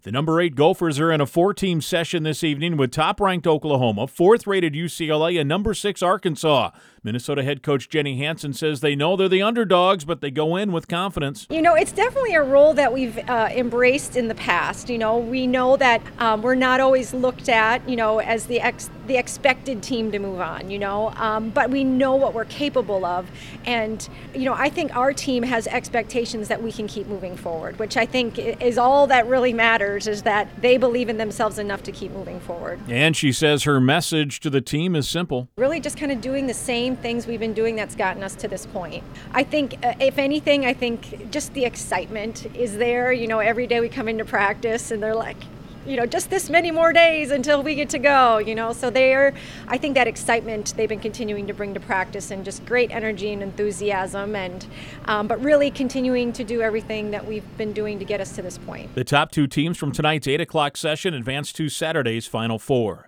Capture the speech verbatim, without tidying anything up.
The number eight Gophers are in a four-team session this evening with top-ranked Oklahoma, fourth-rated U C L A, and number six Arkansas. Minnesota head coach Jenny Hansen says they know they're the underdogs, but they go in with confidence. You know, it's definitely a role that we've uh, embraced in the past. You know, we know that um, we're not always looked at, you know, as the ex- the expected team to move on, you know, um, but we know what we're capable of. And, you know, I think our team has expectations that we can keep moving forward, which I think is all that really matters, is that they believe in themselves enough to keep moving forward. And she says her message to the team is simple. Really just kind of doing the same things we've been doing that's gotten us to this point. I think, uh, if anything, I think just the excitement is there. You know, every day we come into practice and they're like, you know, just this many more days until we get to go, you know. So they're, I think that excitement they've been continuing to bring to practice, and just great energy and enthusiasm, and um, but really continuing to do everything that we've been doing to get us to this point. The top two teams from tonight's eight o'clock session advance to Saturday's Final Four.